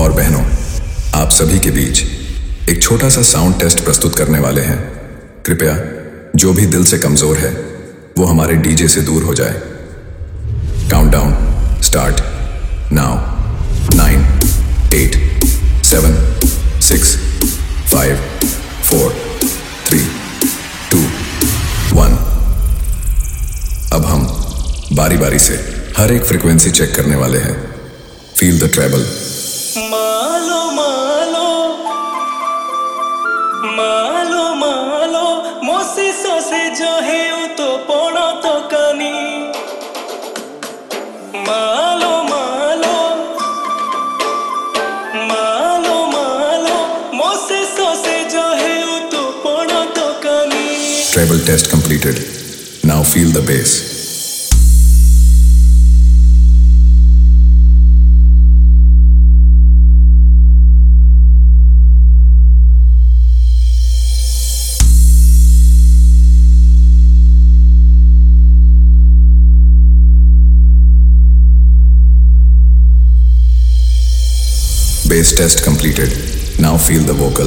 और बहनों, आप सभी के बीच एक छोटा सा साउंड टेस्ट प्रस्तुत करने वाले हैं। कृपया जो भी दिल से कमजोर है वो हमारे डीजे से दूर हो जाए। Countdown start now. 9, 8, 7, 6, 5, 4, 3, 2, 1। अब हम बारी बारी से हर एक फ्रीक्वेंसी चेक करने वाले हैं। Feel the treble. मालो मालो मालो मालो मोसे सोसे जो है तो पोड़ा तो कनी। मालो मालो मालो मालो मोसे सोसे जो है तो पोड़ा तो कनी। Treble test completed. Now feel the bass. Bass test completed. Now feel the vocal.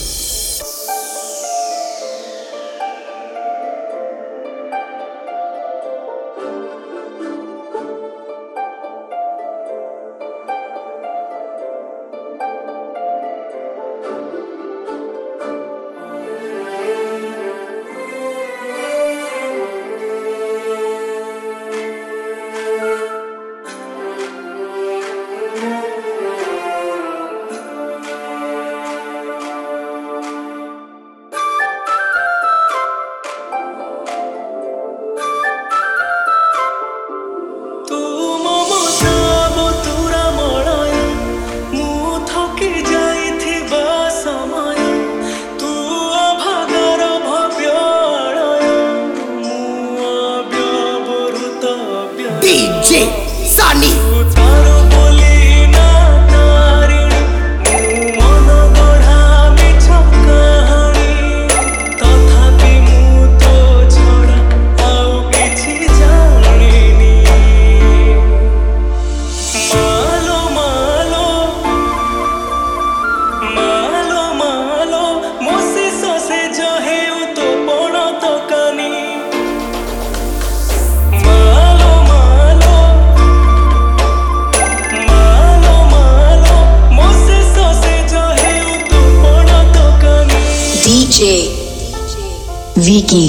DJ Sunny. DJ Vicky.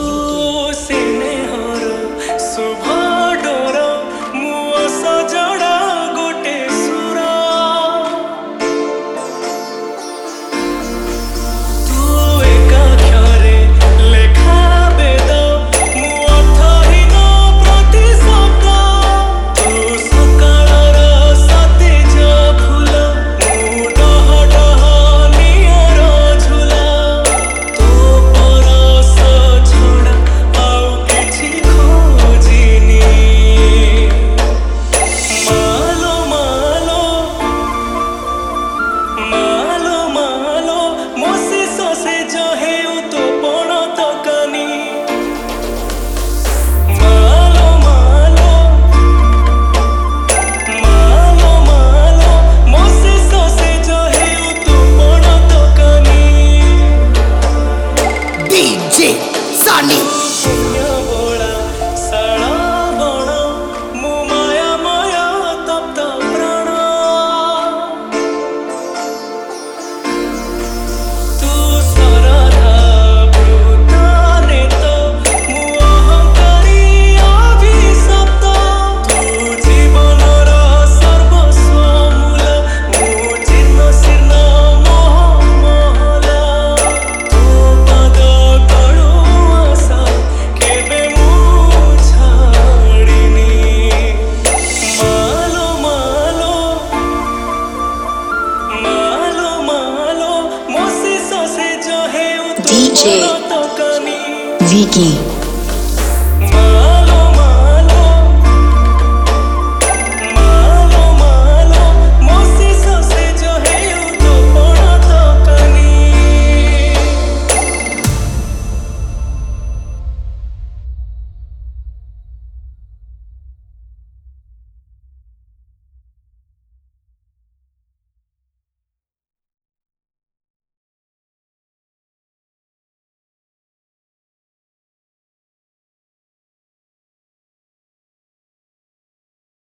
Sunny. DJ Vicky.